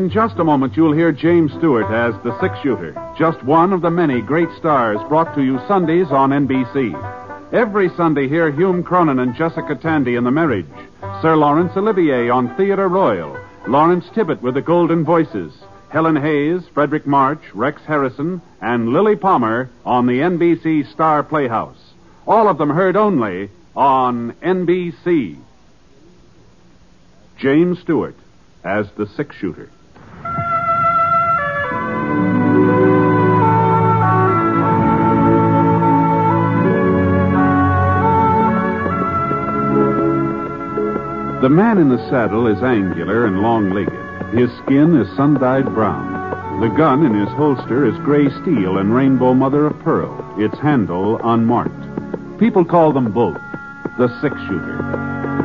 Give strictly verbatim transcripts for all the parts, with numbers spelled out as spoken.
In just a moment, you'll hear James Stewart as the six-shooter, just one of the many great stars brought to you Sundays on N B C. Every Sunday, hear Hume Cronin and Jessica Tandy in The Marriage, Sir Laurence Olivier on Theatre Royal, Lawrence Tibbett with the Golden Voices, Helen Hayes, Frederick March, Rex Harrison, and Lily Palmer on the N B C Star Playhouse. All of them heard only on N B C. James Stewart as the six-shooter. The man in the saddle is angular and long-legged. His skin is sun-dyed brown. The gun in his holster is gray steel and rainbow mother of pearl, its handle unmarked. People call them both the six-shooter.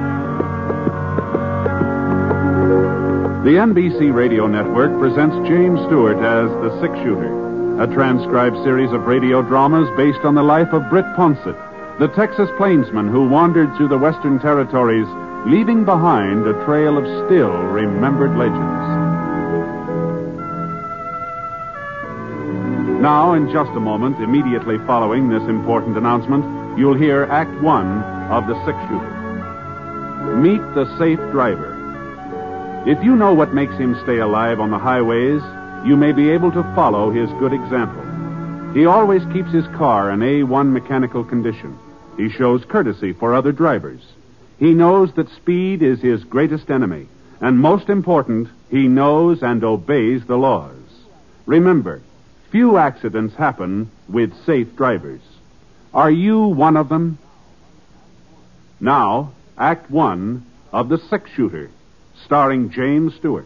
The N B C Radio Network presents James Stewart as the six-shooter, a transcribed series of radio dramas based on the life of Britt Ponsett, the Texas plainsman who wandered through the Western Territories, leaving behind a trail of still remembered legends. Now, in just a moment, immediately following this important announcement, you'll hear Act One of The Six-Shooter. Meet the safe driver. If you know what makes him stay alive on the highways, you may be able to follow his good example. He always keeps his car in A one mechanical condition. He shows courtesy for other drivers. He knows that speed is his greatest enemy. And most important, he knows and obeys the laws. Remember, few accidents happen with safe drivers. Are you one of them? Now, Act One of The Six-Shooter, starring James Stewart.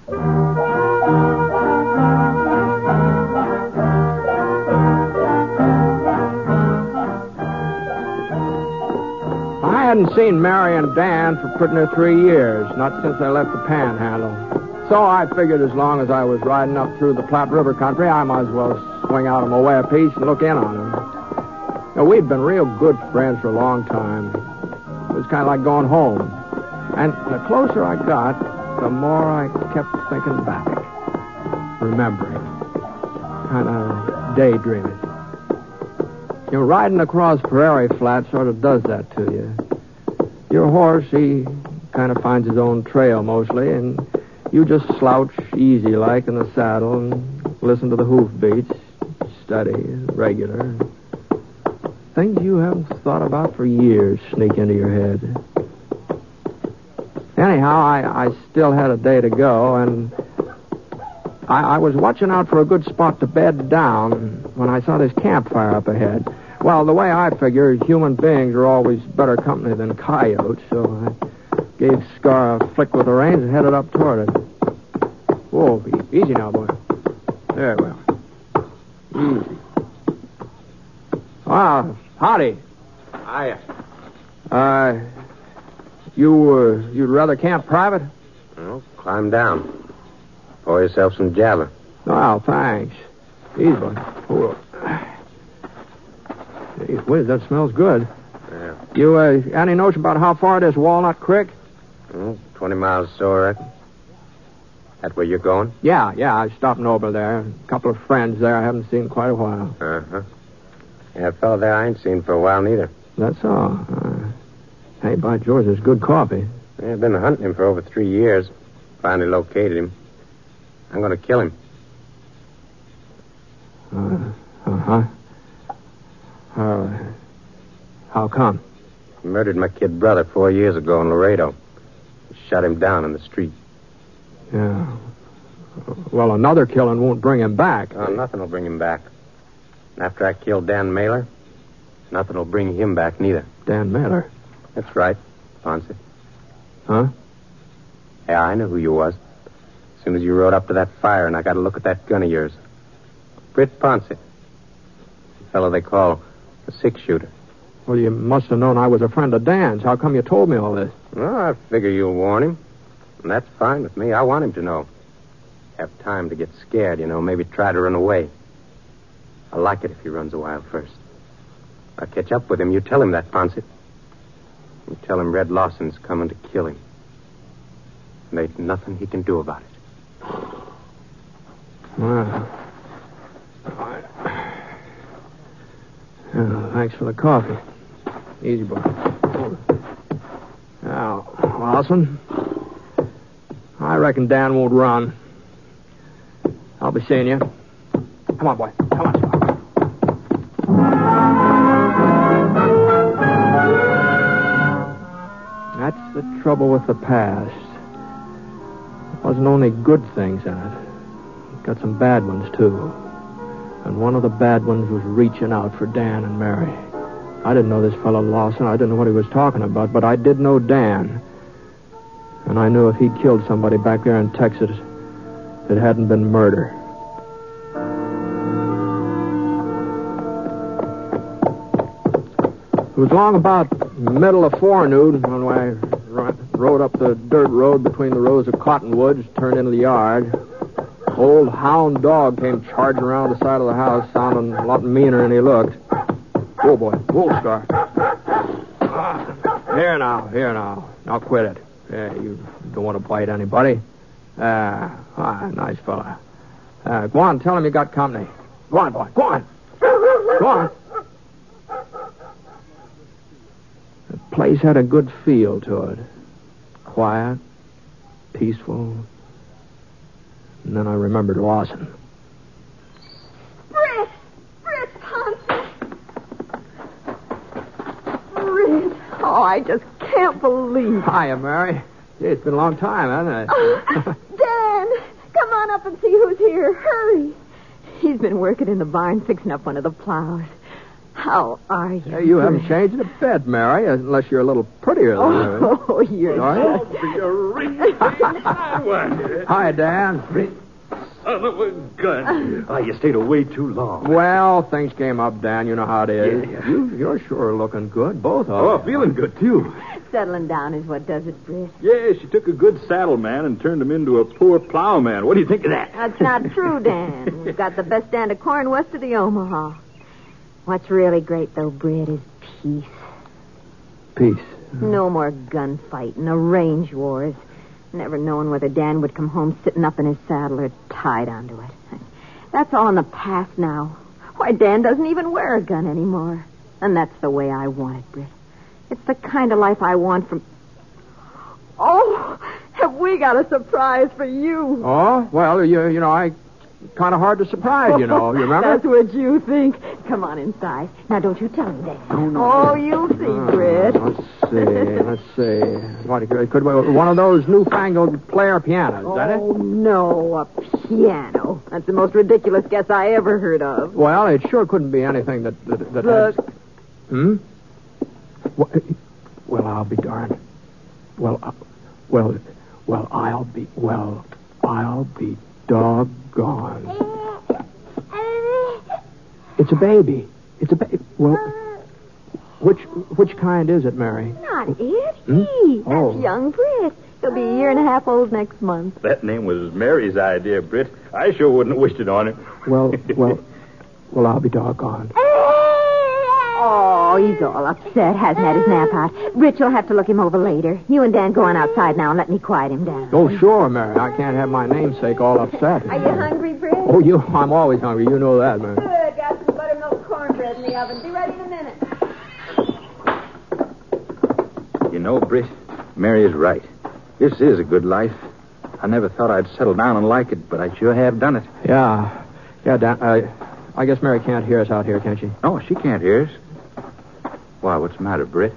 I hadn't seen Mary and Dan for pretty near three years, not since I left the Panhandle. So I figured as long as I was riding up through the Platte River country, I might as well swing out on my way a piece and look in on them. You know, we'd been real good friends for a long time. It was kind of like going home. And the closer I got, the more I kept thinking back, remembering, kind of daydreaming. You know, riding across Prairie Flat sort of does that to you. Your horse, he kind of finds his own trail mostly, and you just slouch easy-like in the saddle and listen to the hoof beats, steady, regular. Things you haven't thought about for years sneak into your head. Anyhow, I, I still had a day to go, and I, I was watching out for a good spot to bed down when I saw this campfire up ahead. Well, the way I figure, human beings are always better company than coyotes, so I gave Scar a flick with the reins and headed up toward it. Whoa, easy now, boy. There we are. Easy. Ah, howdy. Hiya. Uh... You, uh, you'd rather camp private? Well, climb down. Pour yourself some Java. Oh, thanks. Easy, boy. Hold on. Gee whiz, that smells good. Yeah. You, uh, any notion about how far it is Walnut Creek? Well, twenty miles or so, I reckon. That where you're going? Yeah, yeah, I stopped over there. A couple of friends there I haven't seen in quite a while. Uh-huh. Yeah, a fellow there I ain't seen for a while, neither. That's all. Uh, Hey, by George, there's good coffee. Yeah, I've been hunting him for over three years. Finally located him. I'm going to kill him. Uh, uh-huh. Uh, how come? He murdered my kid brother four years ago in Laredo. Shot him down in the street. Yeah. Well, another killing won't bring him back. Oh, nothing will bring him back. After I killed Dan Mailer, nothing will bring him back neither. Dan Mailer? That's right, Ponce. Huh? Yeah, I knew who you was. As soon as you rode up to that fire and I got a look at that gun of yours. Britt Ponce. The fellow they call a six-shooter. Well, you must have known I was a friend of Dan's. How come you told me all this? Well, I figure you'll warn him. And that's fine with me. I want him to know. Have time to get scared, you know, maybe try to run away. I like it if he runs a while first. I'll catch up with him. You tell him that, Ponce. You tell him Red Lawson's coming to kill him. And there's nothing he can do about it. Well, all right. Uh, thanks for the coffee. Easy, boy. Now, Lawson, I reckon Dan won't run. I'll be seeing you. Come on, boy. Come on, Scott. That's the trouble with the past. There wasn't only good things in it. It got some bad ones, too. And one of the bad ones was reaching out for Dan and Mary. I didn't know this fellow Lawson. I didn't know what he was talking about, but I did know Dan. And I knew if he'd killed somebody back there in Texas, it hadn't been murder. It was long about middle of forenoon when I rode up the dirt road between the rows of cottonwoods, turned into the yard. Old hound dog came charging around the side of the house, sounding a lot meaner than he looked. Whoa, boy. Whoa, Scar. Ah, here now, here now. Now quit it. Yeah, you don't want to bite anybody. Ah, ah, nice fella. Uh, go on, tell him you got company. Go on, boy. Go on. Go on. The place had a good feel to it. Quiet, peaceful. And then I remembered Lawson. Britt! Britt Thompson! Britt! Oh, I just can't believe it. Hiya, Mary. Gee, it's been a long time, hasn't it? Oh, Dan! Come on up and see who's here. Hurry. He's been working in the barn fixing up one of the plows. How are you? Hey, you haven't changed a bit, Mary, unless you're a little prettier than her. Oh, you're Sorry? just... Hi, Dan. Son of a gun. Oh, you stayed away too long. Well, things came up, Dan. You know how it is. Yeah, yeah. You, you're sure looking good, both of Oh, you. feeling good, too. Settling down is what does it, Britt. Yeah, she took a good saddle man and turned him into a poor plowman. What do you think of that? That's not true, Dan. We've got the best stand of corn west of the Omaha. What's really great, though, Britt, is peace. Peace. No more gunfighting or range wars. Never knowing whether Dan would come home sitting up in his saddle or tied onto it. That's all in the past now. Why, Dan doesn't even wear a gun anymore. And that's the way I want it, Britt. It's the kind of life I want from... Oh, have we got a surprise for you? Oh, well, you, you know, I... Kind of hard to surprise, you know. You remember? That's what you think. Come on inside. Now, don't you tell me that. Oh, no. Oh, you'll see, Uh, Britt. Let's see. Let's see. What, it could be one of those newfangled player pianos, is that Oh, it? no, a piano. That's the most ridiculous guess I ever heard of. Well, it sure couldn't be anything that... that, that Look. has... Hmm? What? Well, I'll be darned. Well, uh, well, well, I'll be... Well, I'll be doggone. It's a baby. It's a baby. Well, which which kind is it, Mary? Not it. Hmm? He. That's Oh. young Britt. He'll be a year and a half old next month. That name was Mary's idea, Britt. I sure wouldn't have wished it on him. Well, well, well, I'll be doggone. Oh, he's all upset. Hasn't had his nap out. Britt, you'll have to look him over later. You and Dan go on outside now and let me quiet him down. Oh, sure, Mary. I can't have my namesake all upset. Are you hungry, Britt? Oh, you? I'm always hungry. You know that, Mary. Good. Got some buttermilk cornbread in the oven. Be ready in a minute. You know, Britt, Mary is right. This is a good life. I never thought I'd settle down and like it, but I sure have done it. Yeah. Yeah, Dan, uh, I guess Mary can't hear us out here, can she? Oh, she can't hear us. Why, what's the matter, Britt?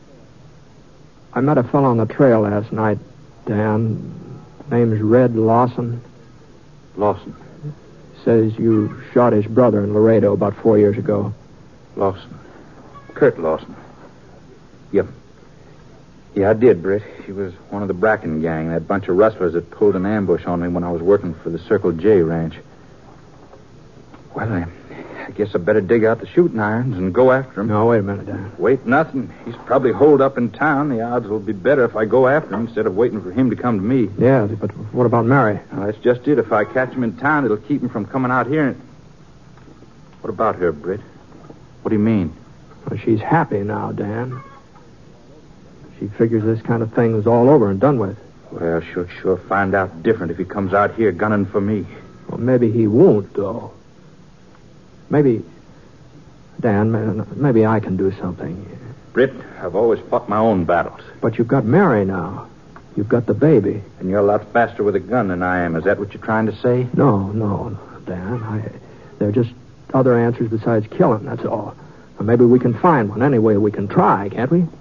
I met a fellow on the trail last night, Dan. Name's Red Lawson. Lawson. Says you shot his brother in Laredo about four years ago. Lawson. Kurt Lawson. Yep. Yeah, I did, Britt. He was one of the Bracken gang, that bunch of rustlers that pulled an ambush on me when I was working for the Circle J ranch. Well, I, I guess I better dig out the shooting irons and go after him. No, wait a minute, Dan. Wait, nothing. He's probably holed up in town. The odds will be better if I go after him instead of waiting for him to come to me. Yeah, but what about Mary? Well, that's just it. If I catch him in town, it'll keep him from coming out here. And... What about her, Britt? What do you mean? Well, she's happy now, Dan. She figures this kind of thing is all over and done with. Well, she'll sure find out different if he comes out here gunning for me. Well, maybe he won't, though. Maybe... Dan, maybe I can do something. Britt, I've always fought my own battles. But you've got Mary now. You've got the baby. And you're a lot faster with a gun than I am. Is that what you're trying to say? No, no, Dan. I, there are just other answers besides killing, that's all. Or maybe we can find one. Anyway, we can try, can't we?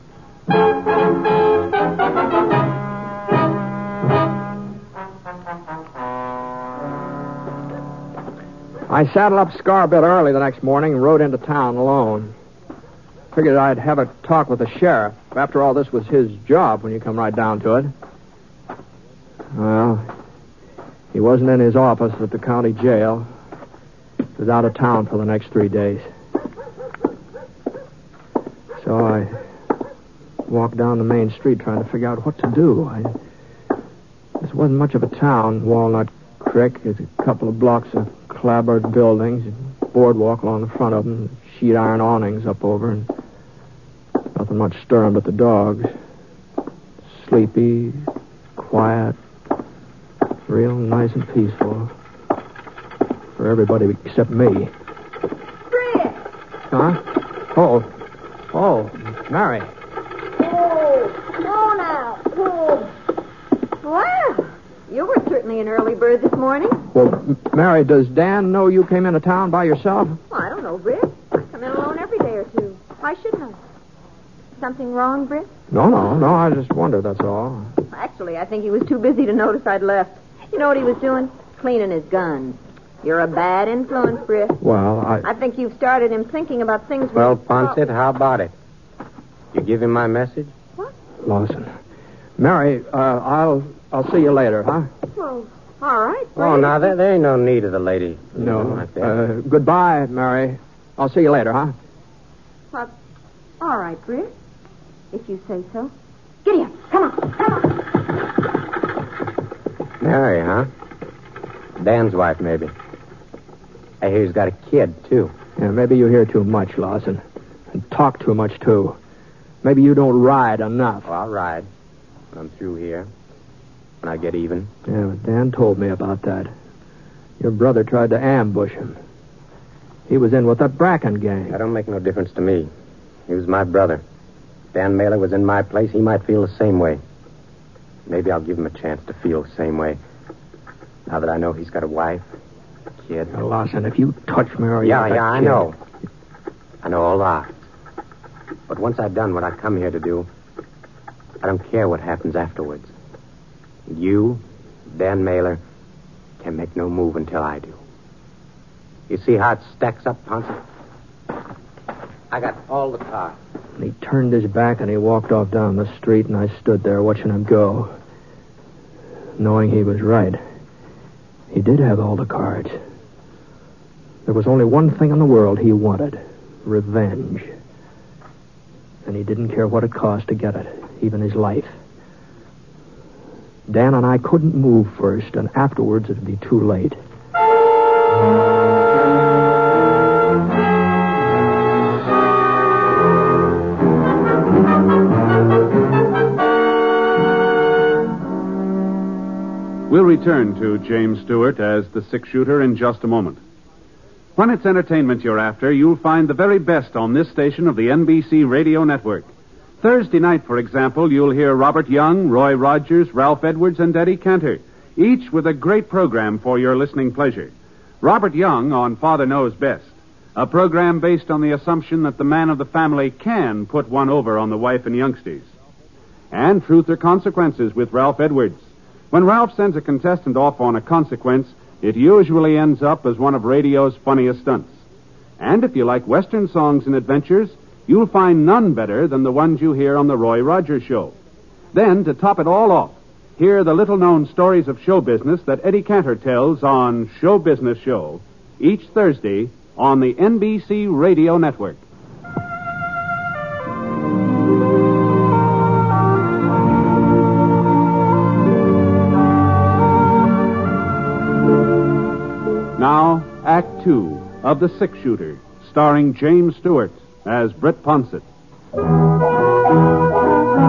I saddled up Scar a bit early the next morning and rode into town alone. Figured I'd have a talk with the sheriff. After all, this was his job when you come right down to it. Well, he wasn't in his office at the county jail. He was out of town for the next three days. So I walked down the main street trying to figure out what to do. I, this wasn't much of a town. Walnut Creek is a couple of blocks of clapboard buildings, a boardwalk along the front of them, sheet iron awnings up over, and nothing much stirring but the dogs. Sleepy, quiet, real nice and peaceful. For everybody except me. Britt! Huh? Oh. Oh, Mary. Oh, come on now. Oh. Well, you were certainly an early bird this morning. Well, M- Mary, does Dan know you came into town by yourself? Well, I don't know, Britt. I come in alone every day or two. Why shouldn't I? Something wrong, Britt? No, no, no. I just wondered, that's all. Actually, I think he was too busy to notice I'd left. You know what he was doing? Cleaning his guns. You're a bad influence, Britt. Well, I... I think you've started him thinking about things... Well, we... Ponset, how about it? You give him my message? What? Lawson. Mary, uh, I'll I'll see you later, huh? Well, all right, Britt. Oh, now, there, there ain't no need of the lady. No. Like that. Uh, goodbye, Mary. I'll see you later, huh? Well, all right, Britt. If you say so. Giddy up. Come on. Come on. Mary, huh? Dan's wife, maybe. I hear he's got a kid, too. Yeah, maybe you hear too much, Lawson. And talk too much, too. Maybe you don't ride enough. Well, I'll ride when I'm through here. When I get even. Yeah, but Dan told me about that. Your brother tried to ambush him. He was in with that Bracken gang. That don't make no difference to me. He was my brother. Dan Mailer was in my place. He might feel the same way. Maybe I'll give him a chance to feel the same way. Now that I know he's got a wife, a kid. Now, Lawson, if you touch Mary... Yeah, that yeah, I kid- know. I know all that. But once I've done what I come here to do, I don't care what happens afterwards. You, Dan Mailer, can make no move until I do. You see how it stacks up, Ponce? I got all the cars. And he turned his back and he walked off down the street, and I stood there watching him go, knowing he was right. He did have all the cards. There was only one thing in the world he wanted: revenge. And he didn't care what it cost to get it, even his life. Dan and I couldn't move first, and afterwards it'd be too late. We'll return to James Stewart as the six-shooter in just a moment. When it's entertainment you're after, you'll find the very best on this station of the N B C Radio Network. Thursday night, for example, you'll hear Robert Young, Roy Rogers, Ralph Edwards, and Eddie Cantor, each with a great program for your listening pleasure. Robert Young on Father Knows Best, a program based on the assumption that the man of the family can put one over on the wife and youngsters. And Truth or Consequences with Ralph Edwards. When Ralph sends a contestant off on a consequence, it usually ends up as one of radio's funniest stunts. And if you like Western songs and adventures, you'll find none better than the ones you hear on the Roy Rogers Show. Then, to top it all off, hear the little-known stories of show business that Eddie Cantor tells on Show Business Show each Thursday on the N B C Radio Network. Now, Act Two of The Six Shooter, starring James Stewart as Britt Ponset.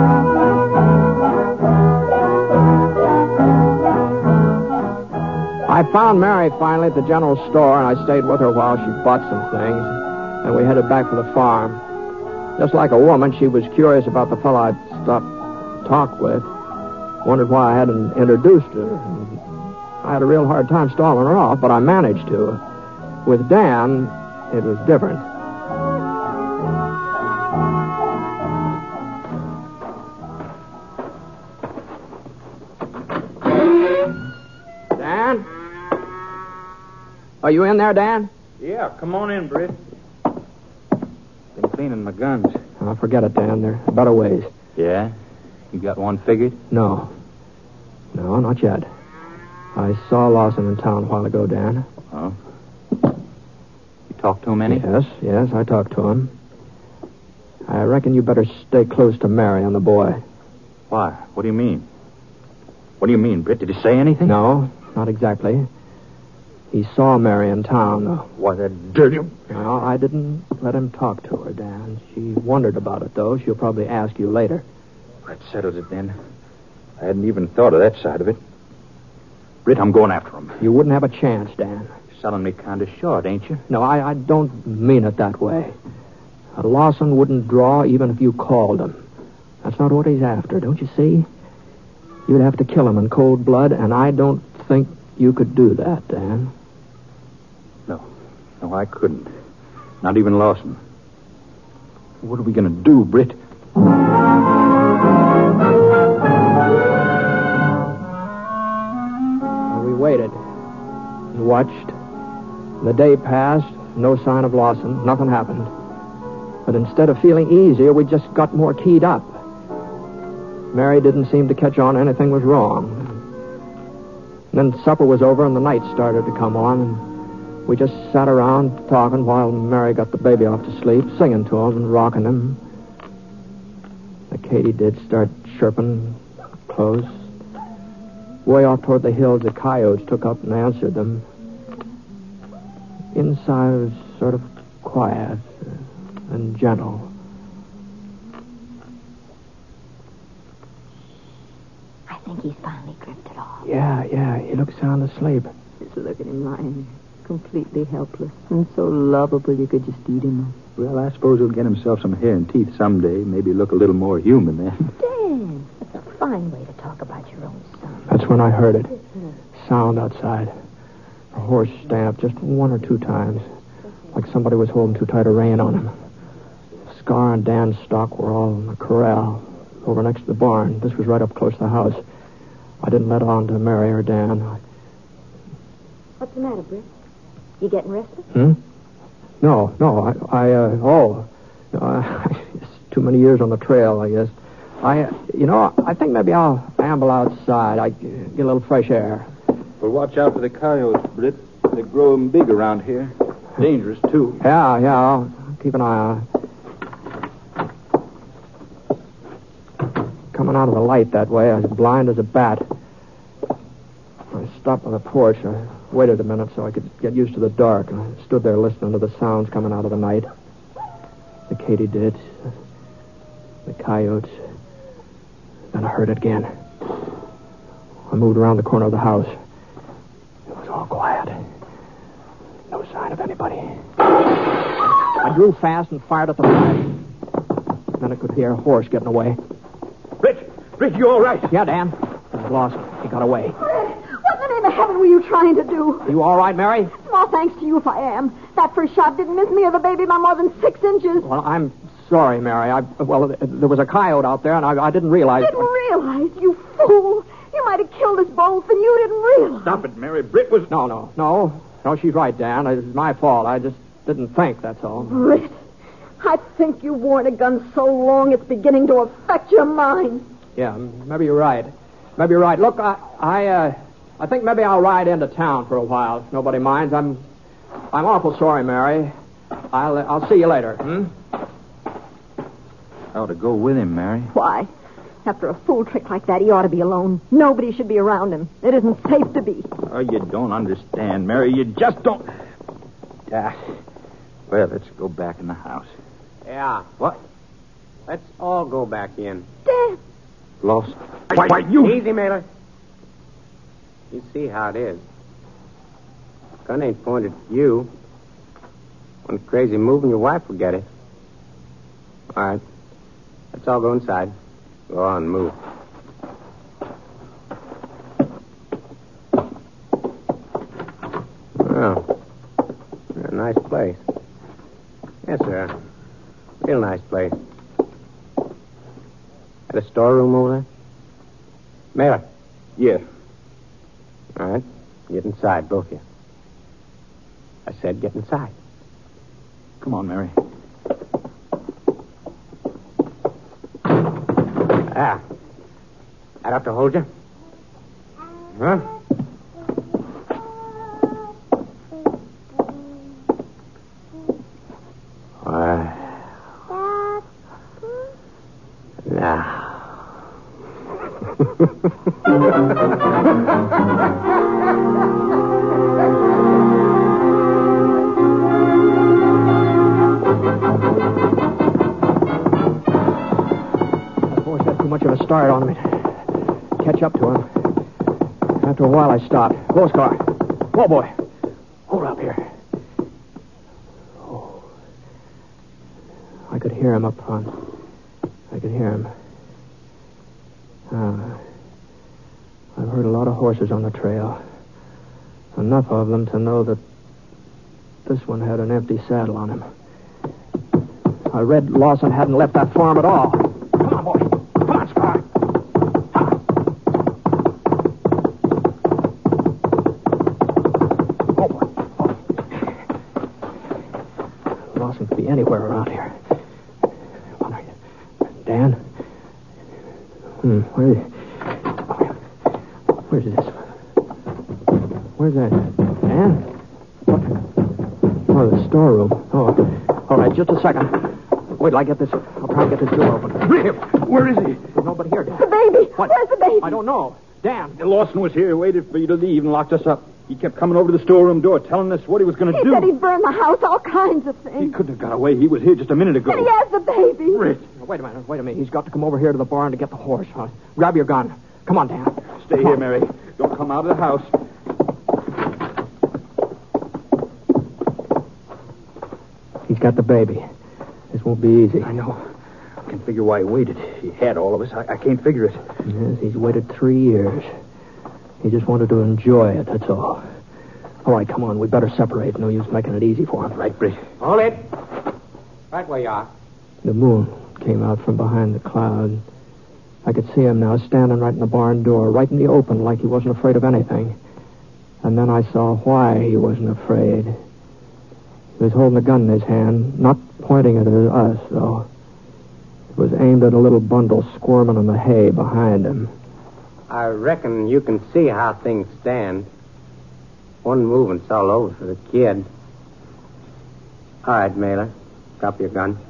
I I found Mary finally at the general store, and I stayed with her while she bought some things, and we headed back for the farm. Just like a woman, she was curious about the fellow I'd stopped to talk with, wondered why I hadn't introduced her. And I had a real hard time stalling her off, but I managed to. With Dan, it was different. Dan? Are you in there, Dan? Yeah, come on in, Britt. Been cleaning my guns. Oh, forget it, Dan. There are better ways. Yeah? You got one figured? No. No, not yet. I saw Lawson in town a while ago, Dan. Oh? You talked to him any? Yes, yes, I talked to him. I reckon you better stay close to Mary and the boy. Why? What do you mean? What do you mean, Britt? Did he say anything? No, not exactly. He saw Mary in town, though. Why, that dirty... No, I didn't let him talk to her, Dan. She wondered about it, though. She'll probably ask you later. That settles it, then. I hadn't even thought of that side of it. Britt, I'm going after him. You wouldn't have a chance, Dan. You're selling me kind of short, ain't you? No, I, I don't mean it that way. A Lawson wouldn't draw even if you called him. That's not what he's after, don't you see? You'd have to kill him in cold blood, and I don't think you could do that, Dan. No. No, I couldn't. Not even Lawson. What are we going to do, Britt? We waited and watched. The day passed, no sign of Lawson. Nothing happened. But instead of feeling easier, we just got more keyed up. Mary didn't seem to catch on anything was wrong. And then supper was over and the night started to come on, and we just sat around talking while Mary got the baby off to sleep, singing to him and rocking him. The katydids start chirping close. Way off toward the hills, the coyotes took up and answered them. Inside was sort of quiet and gentle. I think he's finally drifted off. Yeah, yeah, he looks sound asleep. Just look at him lying completely helpless and so lovable you could just eat him up. Well, I suppose he'll get himself some hair and teeth someday. Maybe look a little more human then. Dan, that's a fine way to talk about your own son. That's when I heard it. Sound outside. A horse stamped just one or two times, like somebody was holding too tight a rein on him. Scar and Dan's stock were all in the corral over next to the barn. This was right up close to the house. I didn't let on to Mary or Dan. What's the matter, Britt? You getting restless? Hmm? No, no. I, I uh, oh. No, I, it's too many years on the trail, I guess. I, uh, you know, I think maybe I'll amble outside. I get a little fresh air. Well, watch out for the coyotes, Britt. They're growing big around here. Dangerous, too. Yeah, yeah, I'll keep an eye on it. Coming out of the light that way, I was blind as a bat. I stopped on the porch. I waited a minute so I could get used to the dark, and I stood there listening to the sounds coming out of the night. The katydids, the coyotes. Then I heard it again. I moved around the corner of the house. It was all quiet. No sign of anybody. I drew fast and fired at the flash. Then I could hear a horse getting away. Britt! Britt, you all right? Yeah, Dan. He was lost. He got away. What in the name of heaven were you trying to do? You all right, Mary? Small thanks to you if I am. That first shot didn't miss me or the baby by more than six inches. Well, I'm sorry, Mary. I well, there was a coyote out there, and I, I didn't realize. Didn't realize, you fool. You might have killed us both, and you didn't realize. Stop it, Mary. Britt was... No, no, no. No, she's right, Dan. It's my fault. I just didn't think, that's all. Britt, I think you've worn a gun so long it's beginning to affect your mind. Yeah, maybe you're right. Maybe you're right. Look, I, I, uh, I think maybe I'll ride into town for a while, if nobody minds. I'm, I'm awful sorry, Mary. I'll, uh, I'll see you later. Hmm? I ought to go with him, Mary. Why? After a fool trick like that, he ought to be alone. Nobody should be around him. It isn't safe to be. Oh, you don't understand, Mary. You just don't... Ah. Well, let's go back in the house. Yeah. What? Let's all go back in. Dad. Lost? Why, why, you... Easy, Mailer. You see how it is. Gun ain't pointed at you. One crazy move and your wife will get it. All right. Let's all go inside. Go on, move. Well, a nice place. Yes, sir. Real nice place. Got a storeroom over there? Mailer. Yeah. All right. Get inside, both of you. I said get inside. Come on, Mary. Ah. I'd have to hold you? Huh? Uh, now. Much of a start on me to catch up to him. After a while, I stopped. Close car. Whoa, boy. Hold up here. Oh. I could hear him up front. I could hear him. Uh, I've heard a lot of horses on the trail. Enough of them to know that this one had an empty saddle on him. I read Lawson hadn't left that farm at all. Come on, boy. Anywhere around here. Dan? Hmm, where is... Where's this? Where's that? Dan? What? Oh, the storeroom. Oh, all right, just a second. Wait till I get this... I'll try and get this door open. Where is he? There's nobody here, Dan. The baby. What? Where's the baby? I don't know. Dan. Lawson was here, waited for you to leave, and locked us up. He kept coming over to the storeroom door, telling us what he was going to He do. said he'd burn the house, all kinds of He things. couldn't have got away. He was here just a minute ago. And he has the baby. Britt. Wait a minute, wait a minute. He's got to come over here to the barn to get the horse. Uh, grab your gun. Come on, Dan. Stay here, Mary. Don't come out of the house. He's got the baby. This won't be easy. I know. I can figure why he waited. He had all of us. I, I can't figure it. Yes, he's waited three years. He just wanted to enjoy it, that's all. All right, come on. We better separate. No use making it easy for him. Right, Britt. Hold it. Right where you are. The moon came out from behind the cloud. I could see him now standing right in the barn door, right in the open, like he wasn't afraid of anything. And then I saw why he wasn't afraid. He was holding a gun in his hand, not pointing it at us, though. It was aimed at a little bundle squirming in the hay behind him. I reckon you can see how things stand. One movement's all over for the kid. All right, Mailer. Drop your gun.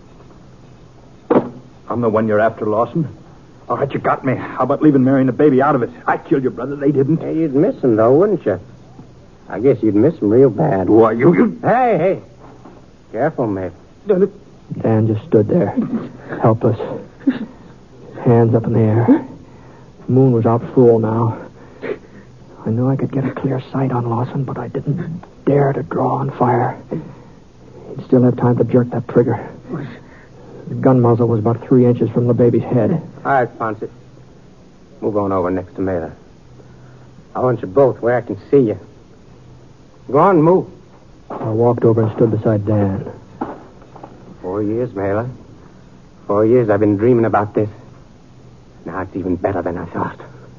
I'm the one you're after, Lawson. All right, you got me. How about leaving Mary and the baby out of it? I killed your brother. They didn't. Yeah, you'd miss him, though, wouldn't you? I guess you'd miss him real bad. Why, you... you... Hey, hey. Careful, mate. Dan just stood there, helpless. Hands up in the air. The moon was out full now. I knew I could get a clear sight on Lawson, but I didn't dare to draw on fire. He'd still have time to jerk that trigger. The gun muzzle was about three inches from the baby's head. All right, Ponce. Move on over next to Mailer. I want you both where I can see you. Go on, move. I walked over and stood beside Dan. Four years, Mailer. Four years I've been dreaming about this. Now it's even better than I thought.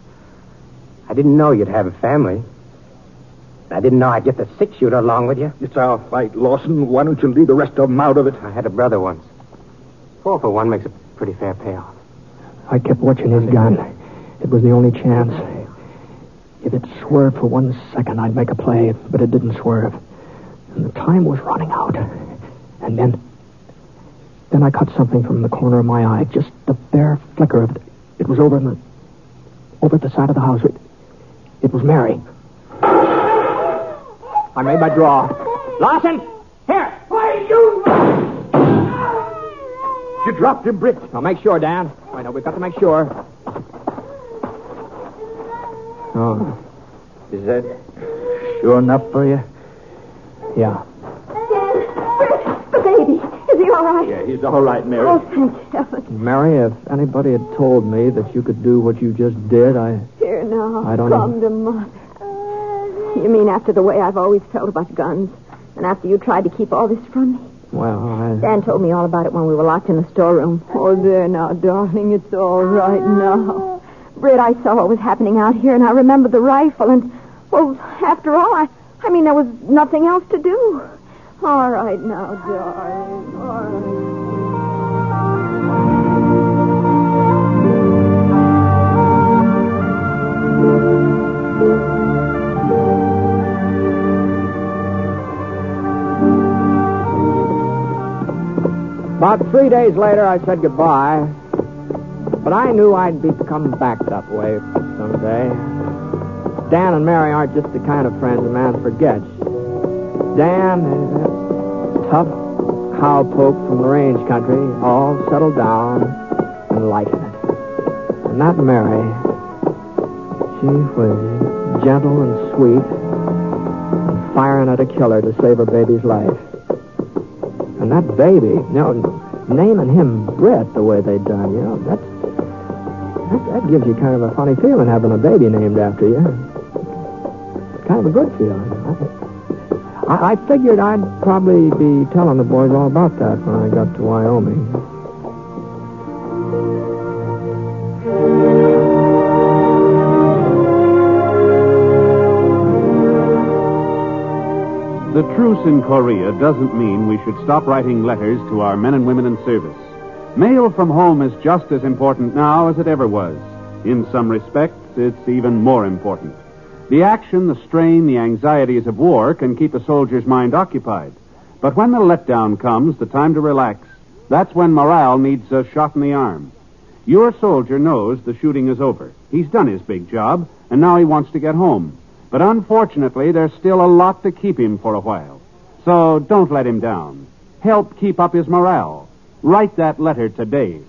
I didn't know you'd have a family. I didn't know I'd get the six-shooter along with you. It's our fight, Lawson. Why don't you leave the rest of them out of it? I had a brother once. Four for one makes a pretty fair payoff. I kept watching his gun. It was the only chance. If it swerved for one second, I'd make a play, but it didn't swerve. And the time was running out. And then... Then I caught something from the corner of my eye. Just the bare flicker of it. It was over in the... Over at the side of the house. It, it was Mary. I made my draw. Lawson! Here! Why, you... You dropped him, Britt. Now, make sure, Dan. I know, we've got to make sure. Oh. Is that... Sure enough for you? Yeah. Dan, the baby. Is he all right? Yeah, he's all right, Mary. Oh, thank heaven. Mary, if anybody had told me that you could do what you just did, I... Here now. I don't Come know. to Mother. You mean after the way I've always felt about guns? And after you tried to keep all this from me? Well, I... Dan told me all about it when we were locked in the storeroom. Oh, there now, darling. It's all right now. Britt, I saw what was happening out here, and I remembered the rifle, and, well, after all, I, I mean, there was nothing else to do. All right now, darling. All right. About three days later, I said goodbye. But I knew I'd be coming back that way someday. Dan and Mary aren't just the kind of friends a man forgets. Dan is a tough cowpoke from the range country, all settled down and liking it. And that Mary, she was gentle and sweet, and firing at a killer to save her baby's life. And that baby, you know, naming him Britt the way they done, you know, that's, that, that gives you kind of a funny feeling having a baby named after you. Kind of a good feeling. I, I figured I'd probably be telling the boys all about that when I got to Wyoming. The truce in Korea doesn't mean we should stop writing letters to our men and women in service. Mail from home is just as important now as it ever was. In some respects, it's even more important. The action, the strain, the anxieties of war can keep a soldier's mind occupied. But when the letdown comes, the time to relax, that's when morale needs a shot in the arm. Your soldier knows the shooting is over. He's done his big job, and now he wants to get home. But unfortunately, there's still a lot to keep him for a while. So don't let him down. Help keep up his morale. Write that letter to Dave.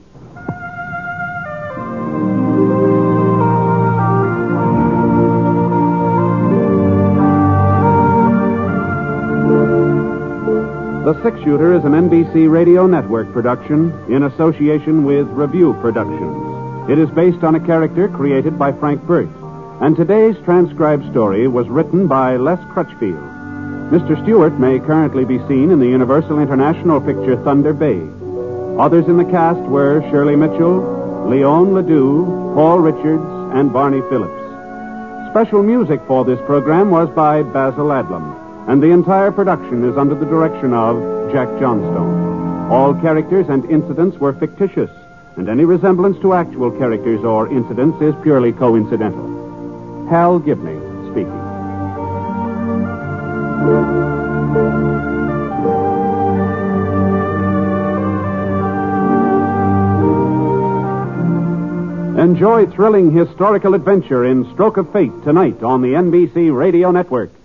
The Six Shooter is an N B C Radio Network production in association with Review Productions. It is based on a character created by Frank Burt. And today's transcribed story was written by Les Crutchfield. Mister Stewart may currently be seen in the Universal International picture Thunder Bay. Others in the cast were Shirley Mitchell, Leon Ledoux, Paul Richards, and Barney Phillips. Special music for this program was by Basil Adlam, and the entire production is under the direction of Jack Johnstone. All characters and incidents were fictitious, and any resemblance to actual characters or incidents is purely coincidental. Hal Gibney speaking. Enjoy thrilling historical adventure in Stroke of Fate tonight on the N B C Radio Network.